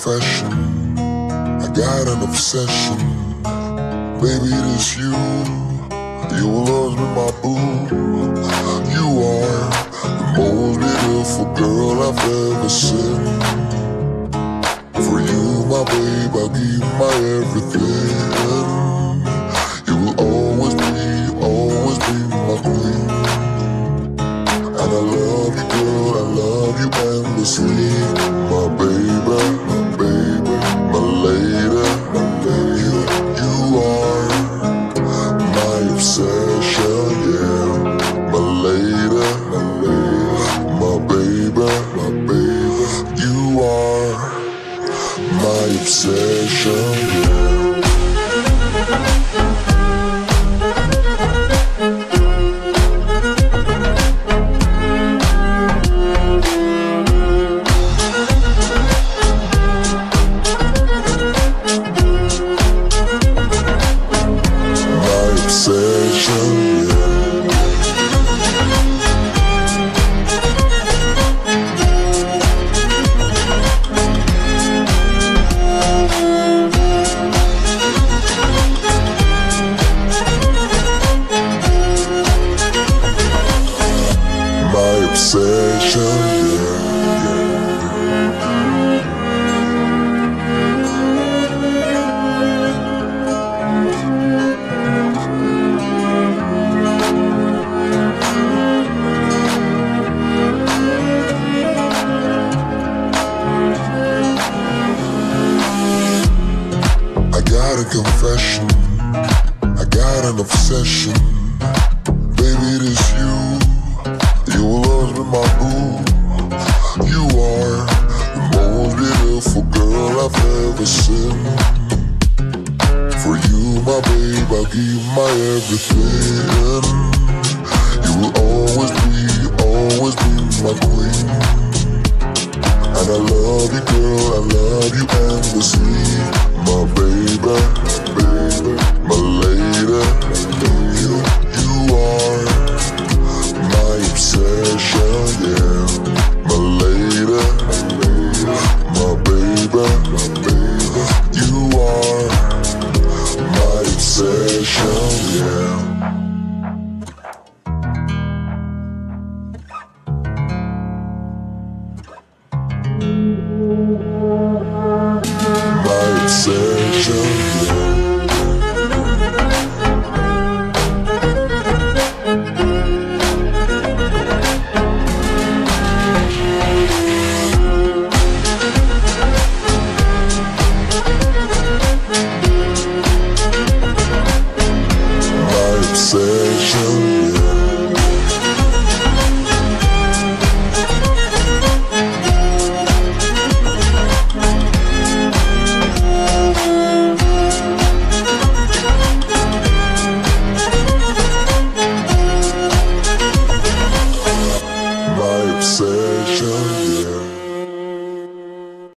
confession, I got an obsession. Baby, it is you. You will always be my boo. You are the most beautiful girl I've ever seen. For you, my babe, I'll give my everything. You will always be my queen. And I love you, girl, I love you endlessly. My baby, my lady. You are my obsession, yeah. My lady, my baby. You are my obsession, yeah. Confession, I got an obsession. Baby, it is you. You will always be my boo. You are the most beautiful girl I've ever seen. For you, my babe, I'll give my everything. You will always be my queen. And I love you, girl, I love you endlessly. My baby, my lady. You are my obsession, yeah. My lady, my baby. You are my obsession, yeah. My obsession.